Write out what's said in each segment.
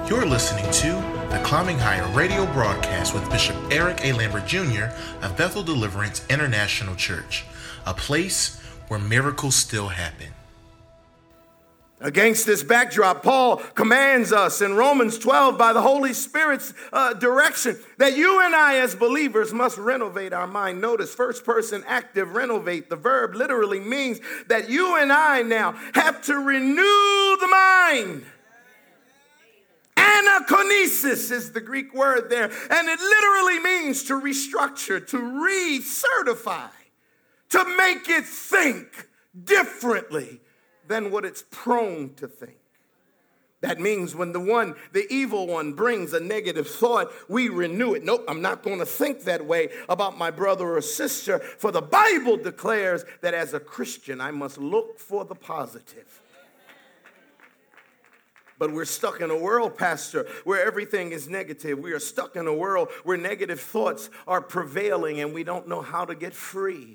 You're listening to the Climbing Higher radio broadcast with Bishop Eric A. Lambert Jr. of Bethel Deliverance International Church, a place where miracles still happen. Against this backdrop, Paul commands us in Romans 12 by the Holy Spirit's direction that you and I as believers must renovate our mind. Notice first person active renovate. The verb literally means that you and I now have to renew the mind. Anakonesis is the Greek word there, and it literally means to restructure, to recertify, to make it think differently than what it's prone to think. That means when the evil one brings a negative thought, we renew it. Nope, I'm not going to think that way about my brother or sister, for the Bible declares that as a Christian, I must look for the positive. But we're stuck in a world, Pastor, where everything is negative. We are stuck in a world where negative thoughts are prevailing and we don't know how to get free.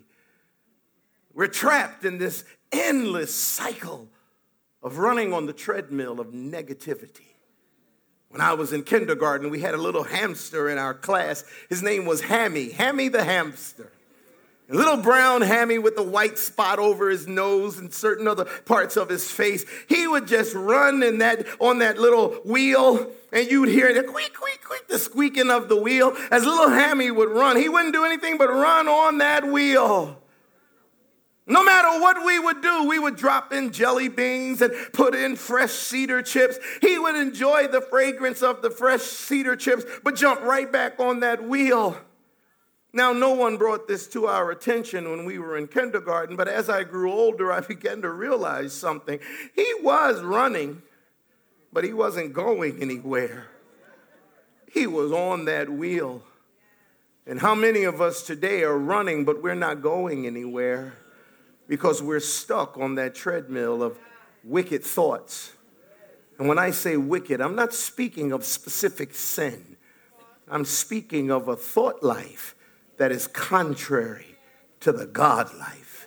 We're trapped in this endless cycle of running on the treadmill of negativity. When I was in kindergarten, we had a little hamster in our class. His name was Hammy the hamster. A little brown Hammy with a white spot over his nose and certain other parts of his face. He would just run on that little wheel, and you'd hear the squeak, squeak, squeak, the squeaking of the wheel. As little Hammy would run, he wouldn't do anything but run on that wheel. No matter what we would do, we would drop in jelly beans and put in fresh cedar chips. He would enjoy the fragrance of the fresh cedar chips, but jump right back on that wheel. Now, no one brought this to our attention when we were in kindergarten, but as I grew older, I began to realize something. He was running, but he wasn't going anywhere. He was on that wheel. And how many of us today are running, but we're not going anywhere because we're stuck on that treadmill of wicked thoughts? And when I say wicked, I'm not speaking of specific sin. I'm speaking of a thought life that is contrary to the God life.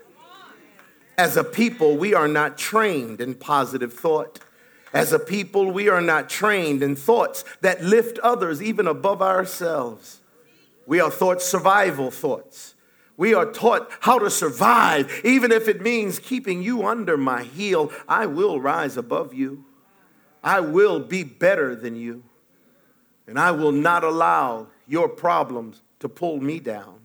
As a people, we are not trained in positive thought. As a people, we are not trained in thoughts that lift others even above ourselves. We are taught survival thoughts. We are taught how to survive, even if it means keeping you under my heel. I will rise above you. I will be better than you. And I will not allow your problems to pull me down.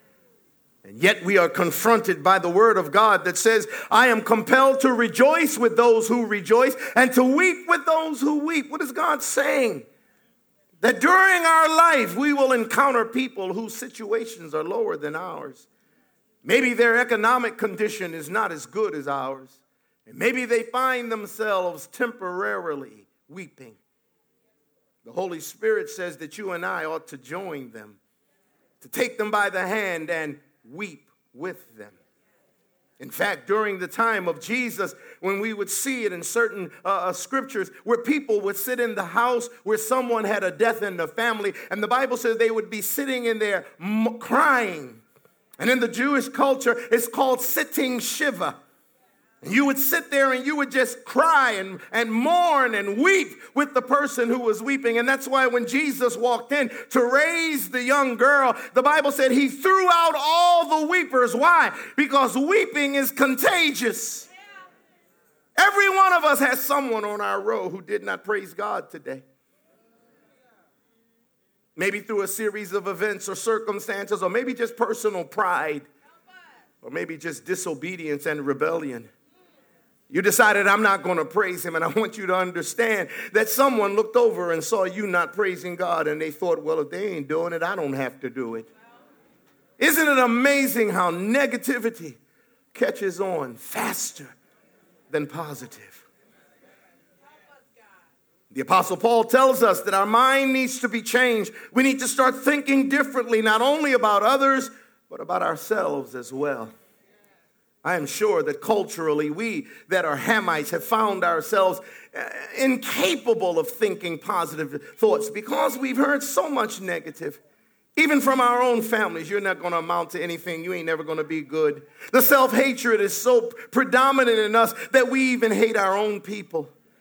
And yet we are confronted by the word of God that says, I am compelled to rejoice with those who rejoice and to weep with those who weep. What is God saying? That during our life, we will encounter people whose situations are lower than ours. Maybe their economic condition is not as good as ours. And maybe they find themselves temporarily weeping. The Holy Spirit says that you and I ought to join them, to take them by the hand and weep with them. In fact, during the time of Jesus, when we would see it in certain scriptures where people would sit in the house where someone had a death in the family, and the Bible says they would be sitting in there crying. And in the Jewish culture, it's called sitting Shiva. And you would sit there and you would just cry and mourn and weep with the person who was weeping. And that's why when Jesus walked in to raise the young girl, the Bible said he threw out all the weepers. Why? Because weeping is contagious. Every one of us has someone on our row who did not praise God today. Maybe through a series of events or circumstances, or maybe just personal pride, or maybe just disobedience and rebellion. You decided, I'm not going to praise him, and I want you to understand that someone looked over and saw you not praising God, and they thought, well, if they ain't doing it, I don't have to do it. Isn't it amazing how negativity catches on faster than positive? The Apostle Paul tells us that our mind needs to be changed. We need to start thinking differently, not only about others, but about ourselves as well. I am sure that culturally we that are Hamites have found ourselves incapable of thinking positive thoughts because we've heard so much negative. Even from our own families, you're not going to amount to anything. You ain't never going to be good. The self-hatred is so predominant in us that we even hate our own people.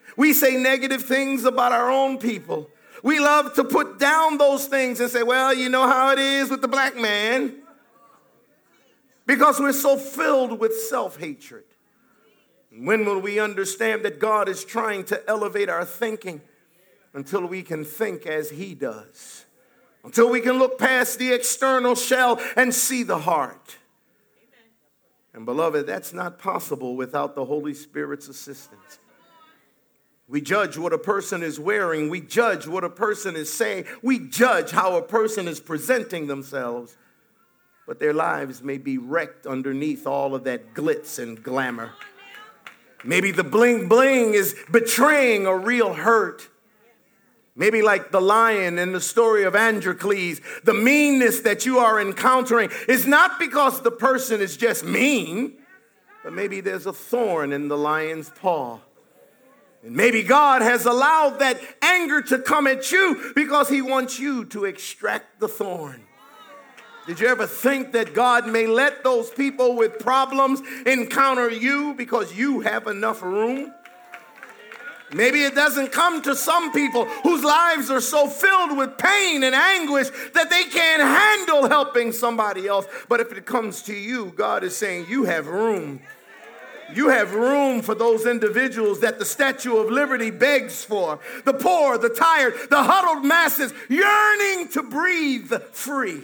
We say negative things about our own people. We love to put down those things and say, well, you know how it is with the black man. Because we're so filled with self-hatred. When will we understand that God is trying to elevate our thinking until we can think as he does? Until we can look past the external shell and see the heart. And beloved, that's not possible without the Holy Spirit's assistance. We judge what a person is wearing. We judge what a person is saying. We judge how a person is presenting themselves. But their lives may be wrecked underneath all of that glitz and glamour. Maybe the bling bling is betraying a real hurt. Maybe like the lion in the story of Androcles, the meanness that you are encountering is not because the person is just mean, but maybe there's a thorn in the lion's paw. And maybe God has allowed that anger to come at you because he wants you to extract the thorn. Did you ever think that God may let those people with problems encounter you because you have enough room? Maybe it doesn't come to some people whose lives are so filled with pain and anguish that they can't handle helping somebody else. But if it comes to you, God is saying you have room. You have room for those individuals that the Statue of Liberty begs for. The poor, the tired, the huddled masses yearning to breathe free.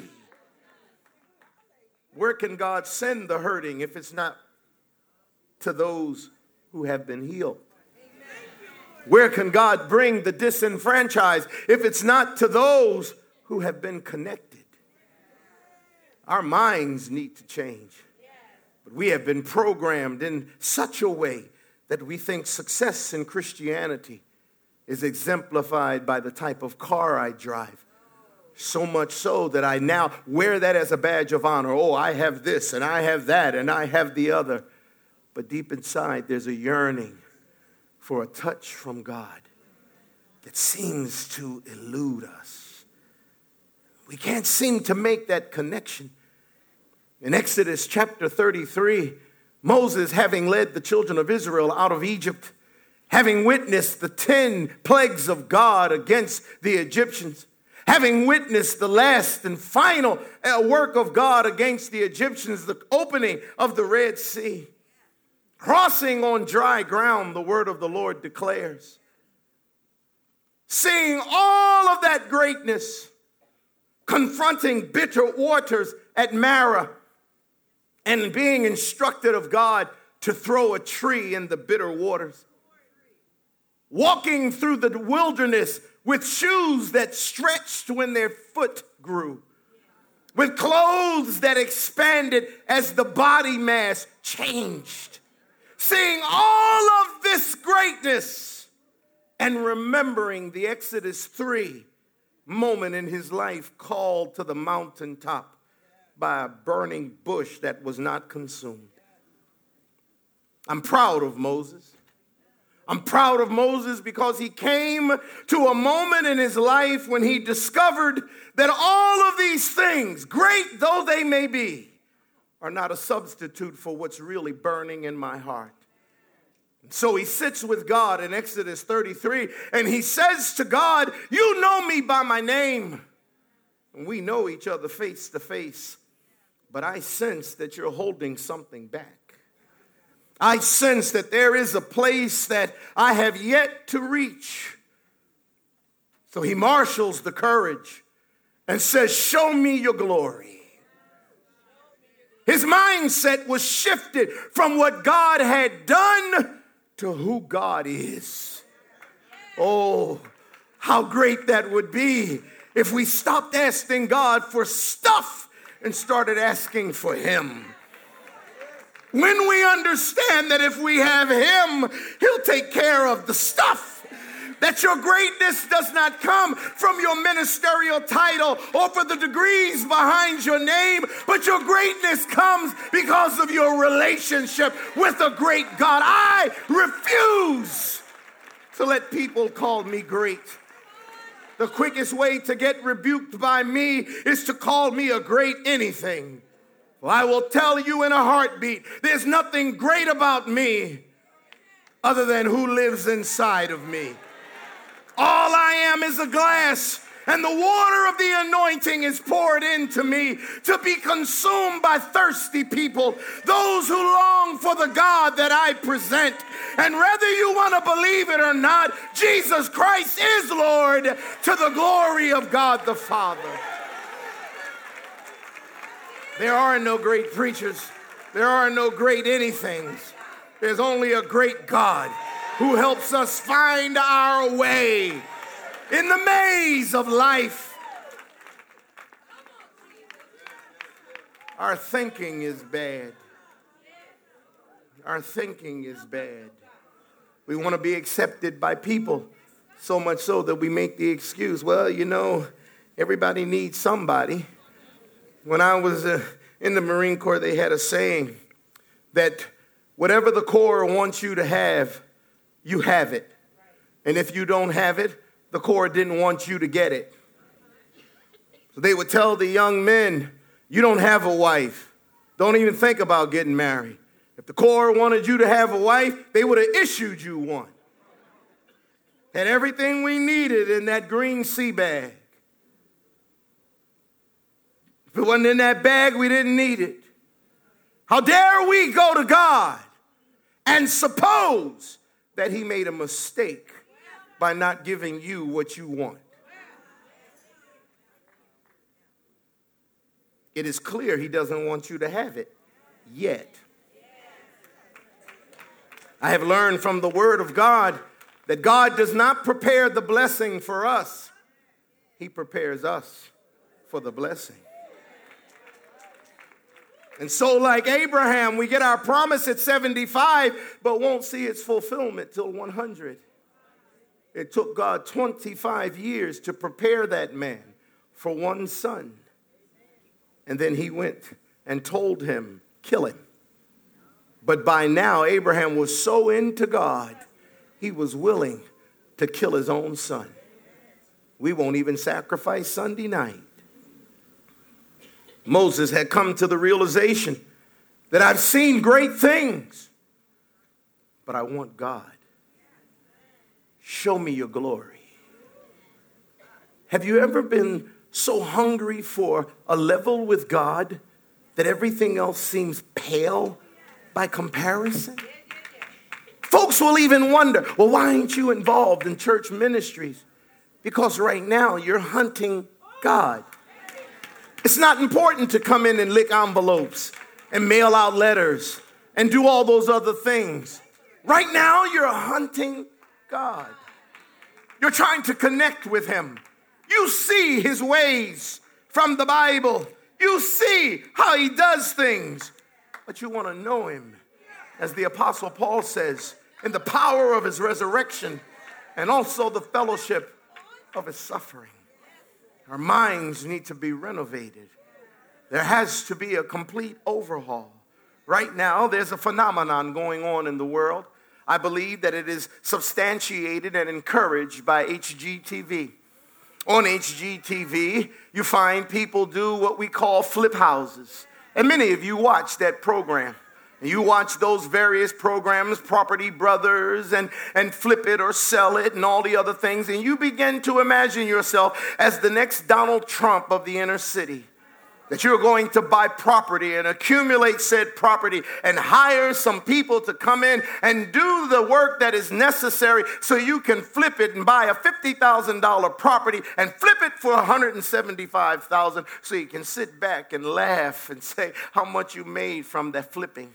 Where can God send the hurting if it's not to those who have been healed? Where can God bring the disenfranchised if it's not to those who have been connected? Our minds need to change. But we have been programmed in such a way that we think success in Christianity is exemplified by the type of car I drive. So much so that I now wear that as a badge of honor. Oh, I have this and I have that and I have the other. But deep inside, there's a yearning for a touch from God that seems to elude us. We can't seem to make that connection. In Exodus chapter 33, Moses, having led the children of Israel out of Egypt, having witnessed the 10 plagues of God against the Egyptians, having witnessed the last and final work of God against the Egyptians, the opening of the Red Sea, crossing on dry ground, the word of the Lord declares. Seeing all of that greatness, confronting bitter waters at Marah, and being instructed of God to throw a tree in the bitter waters. Walking through the wilderness with shoes that stretched when their foot grew. With clothes that expanded as the body mass changed. Seeing all of this greatness and remembering the Exodus 3 moment in his life called to the mountaintop by a burning bush that was not consumed. I'm proud of Moses. I'm proud of Moses because he came to a moment in his life when he discovered that all of these things, great though they may be, are not a substitute for what's really burning in my heart. And so he sits with God in Exodus 33 and he says to God, you know me by my name. And we know each other face to face. But I sense that you're holding something back. I sense that there is a place that I have yet to reach. So he marshals the courage and says, show me your glory. His mindset was shifted from what God had done to who God is. Oh, how great that would be if we stopped asking God for stuff and started asking for him. When we understand that if we have him, he'll take care of the stuff. That your greatness does not come from your ministerial title or for the degrees behind your name, but your greatness comes because of your relationship with a great God. I refuse to let people call me great. The quickest way to get rebuked by me is to call me a great anything. Well, I will tell you in a heartbeat, there's nothing great about me. other than who lives inside of me. All I am is a glass, and the water of the anointing is poured into me to be consumed by thirsty people, those who long for the God that I present. And whether you want to believe it or not, Jesus Christ is Lord, to the glory of God the Father. There are no great preachers. There are no great anythings. There's only a great God who helps us find our way in the maze of life. Our thinking is bad. Our thinking is bad. We want to be accepted by people, so much so that we make the excuse, well, you know, everybody needs somebody. When I was in the Marine Corps, they had a saying that whatever the Corps wants you to have, you have it. And if you don't have it, the Corps didn't want you to get it. So they would tell the young men, you don't have a wife. Don't even think about getting married. If the Corps wanted you to have a wife, they would have issued you one. Had everything we needed in that green sea bag. If it wasn't in that bag, we didn't need it. How dare we go to God and suppose that he made a mistake by not giving you what you want? It is clear he doesn't want you to have it yet. I have learned from the word of God that God does not prepare the blessing for us. He prepares us for the blessing. And so, like Abraham, we get our promise at 75, but won't see its fulfillment till 100. It took God 25 years to prepare that man for one son. And then he went and told him, kill him. But by now, Abraham was so into God, he was willing to kill his own son. We won't even sacrifice Sunday night. Moses had come to the realization that I've seen great things, but I want God. Show me your glory. Have you ever been so hungry for a level with God that everything else seems pale by comparison? Folks will even wonder, well, why aren't you involved in church ministries? Because right now you're hunting God. It's not important to come in and lick envelopes and mail out letters and do all those other things. Right now, you're hunting God. You're trying to connect with him. You see his ways from the Bible. You see how he does things. But you want to know him, as the Apostle Paul says, in the power of his resurrection and also the fellowship of his suffering. Our minds need to be renovated. There has to be a complete overhaul. Right now, there's a phenomenon going on in the world. I believe that it is substantiated and encouraged by HGTV. On HGTV, you find people do what we call flip houses. And many of you watch that program. And you watch those various programs, Property Brothers and Flip It or Sell It and all the other things. And you begin to imagine yourself as the next Donald Trump of the inner city. That you're going to buy property and accumulate said property and hire some people to come in and do the work that is necessary so you can flip it and buy a $50,000 property and flip it for $175,000 so you can sit back and laugh and say how much you made from that flipping.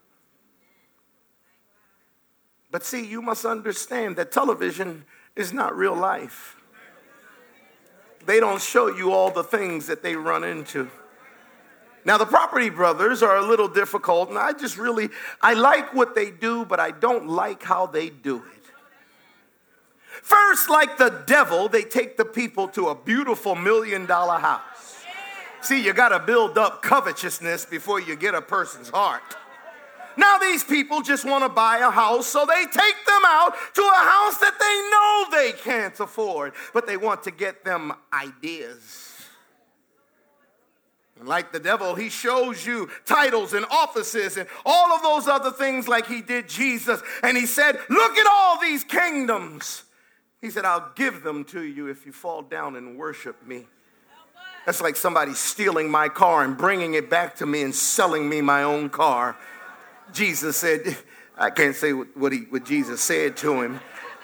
But see, you must understand that television is not real life. They don't show you all the things that they run into. Now, the Property Brothers are a little difficult, and I like what they do, but I don't like how they do it. First, like the devil, they take the people to a beautiful $1 million house. See, you got to build up covetousness before you get a person's heart. Now these people just want to buy a house, so they take them out to a house that they know they can't afford, but they want to get them ideas. And like the devil, he shows you titles and offices and all of those other things like he did Jesus. And he said, look at all these kingdoms. He said, I'll give them to you if you fall down and worship me. That's like somebody stealing my car and bringing it back to me and selling me my own car. Jesus said, I can't say what Jesus said to him.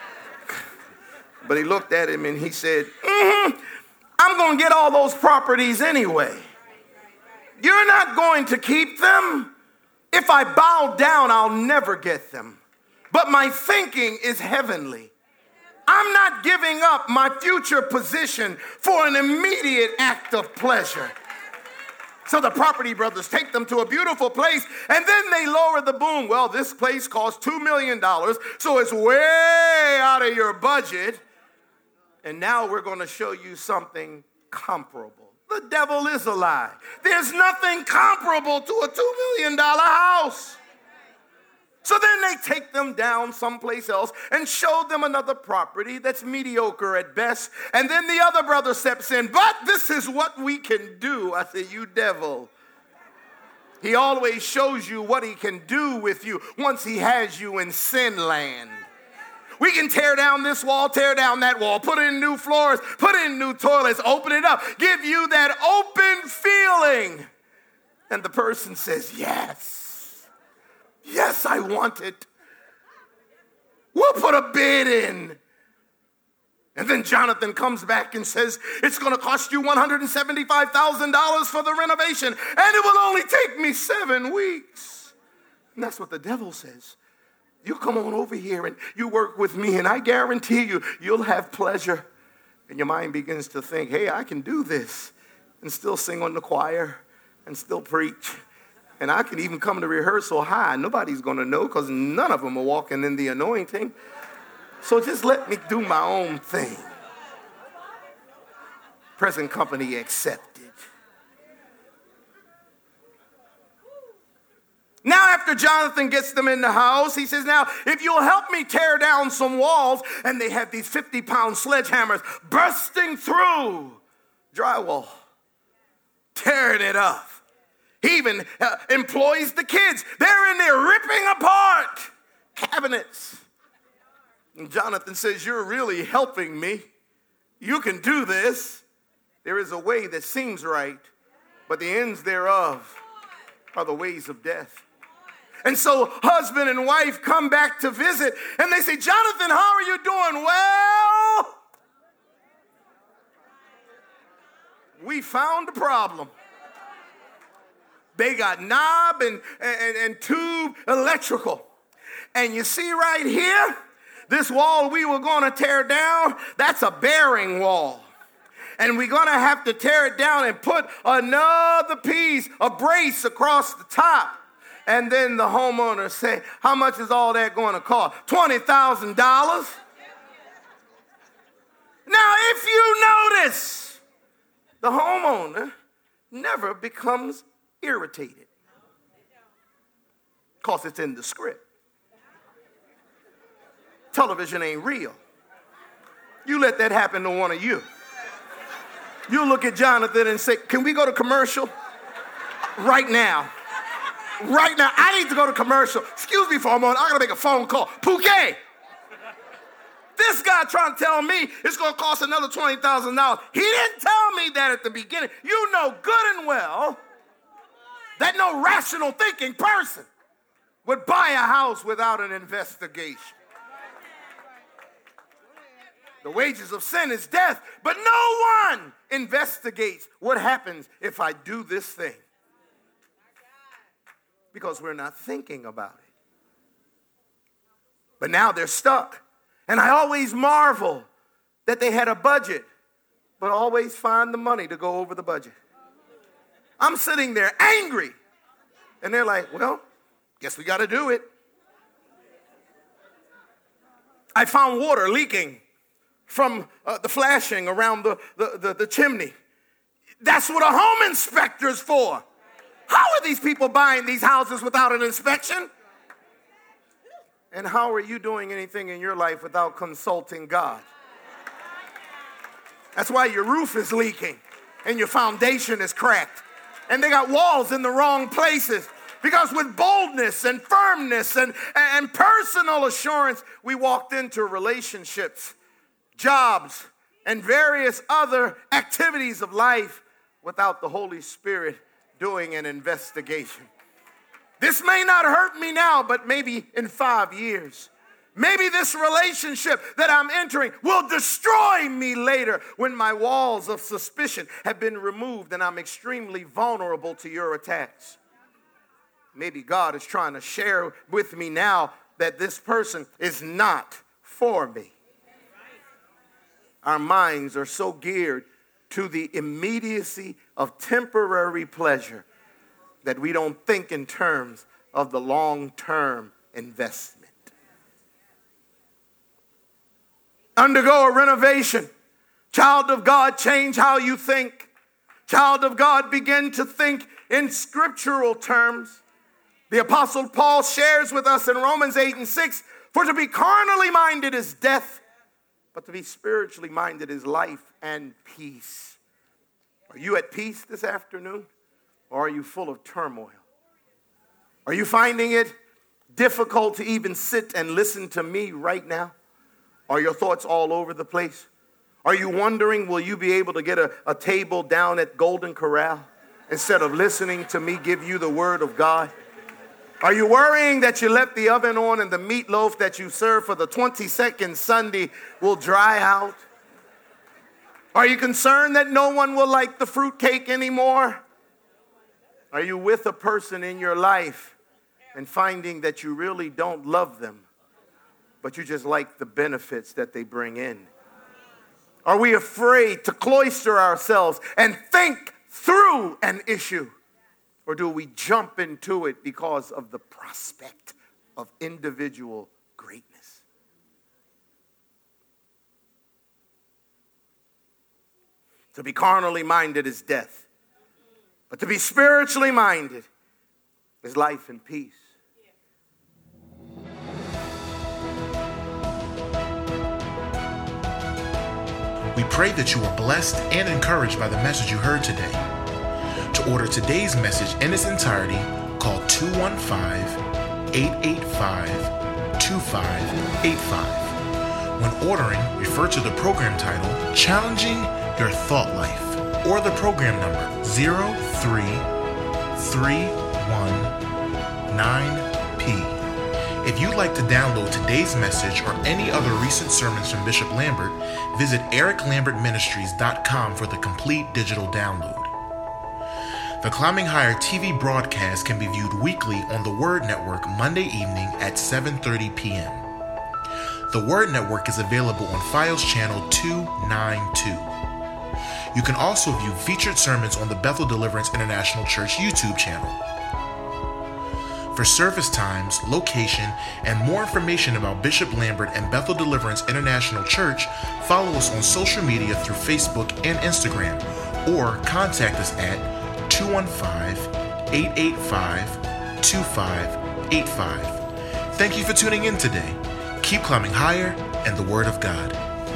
But he looked at him and he said, I'm going to get all those properties anyway. You're not going to keep them. If I bow down, I'll never get them. But my thinking is heavenly. I'm not giving up my future position for an immediate act of pleasure. So the property brothers take them to a beautiful place, and then they lower the boom. Well, this place costs $2 million, so it's way out of your budget. And now we're going to show you something comparable. The devil is a lie. There's nothing comparable to a $2 million house. So then they take them down someplace else and show them another property that's mediocre at best. And then the other brother steps in, but this is what we can do. I say, you devil. He always shows you what he can do with you once he has you in sin land. We can tear down this wall, tear down that wall, put in new floors, put in new toilets, open it up, give you that open feeling. And the person says, yes. Yes, I want it. We'll put a bid in. And then Jonathan comes back and says, it's going to cost you $175,000 for the renovation, and it will only take me 7 weeks. And that's what the devil says. You come on over here and you work with me, and I guarantee you, you'll have pleasure. And your mind begins to think, hey, I can do this and still sing on the choir and still preach. And I could even come to rehearsal high. Nobody's going to know because none of them are walking in the anointing. So just let me do my own thing. Present company accepted. Now after Jonathan gets them in the house, he says, now if you'll help me tear down some walls, and they have these 50-pound sledgehammers bursting through drywall, tearing it up. He even employs the kids. They're in there ripping apart cabinets. And Jonathan says, you're really helping me. You can do this. There is a way that seems right, but the ends thereof are the ways of death. And so husband and wife come back to visit, and they say, Jonathan, how are you doing? Well, we found a problem. They got knob and tube electrical. And you see right here, this wall we were going to tear down, that's a bearing wall. And we're going to have to tear it down and put another piece, a brace across the top. And then the homeowner say, how much is all that going to cost? $20,000. Now, if you notice, the homeowner never becomes irritated because it's in the script. Television ain't real. You let that happen to one of you. You look at Jonathan and say, can we go to commercial? Right now. Right now. I need to go to commercial. Excuse me for a moment. I got to make a phone call. Pouquet. This guy trying to tell me it's going to cost another $20,000. He didn't tell me that at the beginning. You know good and well that no rational thinking person would buy a house without an investigation. The wages of sin is death, but no one investigates what happens if I do this thing. Because we're not thinking about it. But now they're stuck. And I always marvel that they had a budget, but always find the money to go over the budget. I'm sitting there angry. And they're like, well, guess we got to do it. I found water leaking from the flashing around the chimney. That's what a home inspector is for. How are these people buying these houses without an inspection? And how are you doing anything in your life without consulting God? That's why your roof is leaking and your foundation is cracked. And they got walls in the wrong places. Because with boldness and firmness and personal assurance, we walked into relationships, jobs, and various other activities of life without the Holy Spirit doing an investigation. This may not hurt me now, but maybe in 5 years. Maybe this relationship that I'm entering will destroy me later when my walls of suspicion have been removed and I'm extremely vulnerable to your attacks. Maybe God is trying to share with me now that this person is not for me. Our minds are so geared to the immediacy of temporary pleasure that we don't think in terms of the long-term investment. Undergo a renovation. Child of God, change how you think. Child of God, begin to think in scriptural terms. The Apostle Paul shares with us in Romans 8:6, for to be carnally minded is death, but to be spiritually minded is life and peace. Are you at peace this afternoon, or are you full of turmoil? Are you finding it difficult to even sit and listen to me right now? Are your thoughts all over the place? Are you wondering, will you be able to get a table down at Golden Corral instead of listening to me give you the word of God? Are you worrying that you left the oven on and the meatloaf that you served for the 22nd Sunday will dry out? Are you concerned that no one will like the fruitcake anymore? Are you with a person in your life and finding that you really don't love them, but you just like the benefits that they bring in? Are we afraid to cloister ourselves and think through an issue? Or do we jump into it because of the prospect of individual greatness? To be carnally minded is death, but to be spiritually minded is life and peace. We pray that you are blessed and encouraged by the message you heard today. To order today's message in its entirety, call 215-885-2585. When ordering, refer to the program title, Challenging Your Thought Life, or the program number 03319P. If you'd like to download today's message or any other recent sermons from Bishop Lambert, visit ericlambertministries.com for the complete digital download. The Climbing Higher TV broadcast can be viewed weekly on the Word Network Monday evening at 7:30 p.m. The Word Network is available on Fios Channel 292. You can also view featured sermons on the Bethel Deliverance International Church YouTube channel. For service times, location, and more information about Bishop Lambert and Bethel Deliverance International Church, follow us on social media through Facebook and Instagram, or contact us at 215-885-2585. Thank you for tuning in today. Keep climbing higher in the Word of God.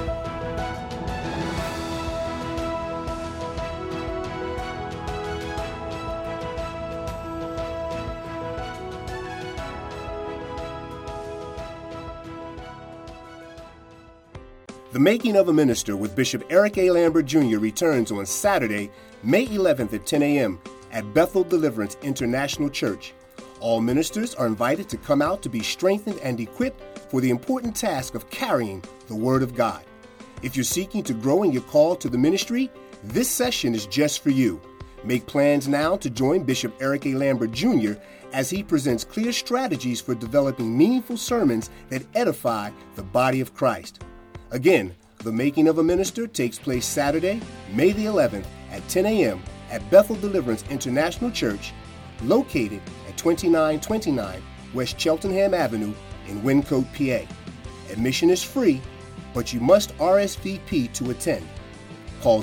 The Making of a Minister with Bishop Eric A. Lambert Jr. returns on Saturday, May 11th at 10 a.m. at Bethel Deliverance International Church. All ministers are invited to come out to be strengthened and equipped for the important task of carrying the Word of God. If you're seeking to grow in your call to the ministry, this session is just for you. Make plans now to join Bishop Eric A. Lambert Jr. as he presents clear strategies for developing meaningful sermons that edify the body of Christ. Again, The Making of a Minister takes place Saturday, May the 11th at 10 a.m. at Bethel Deliverance International Church, located at 2929 West Cheltenham Avenue in Wyncote, PA. Admission is free, but you must RSVP to attend. Call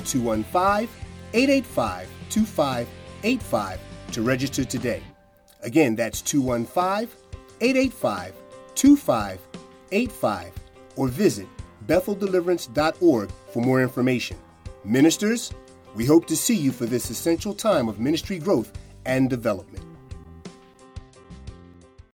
215-885-2585 to register today. Again, that's 215-885-2585, or visit BethelDeliverance.org for more information. Ministers, We hope to see you for this essential time of ministry growth and development.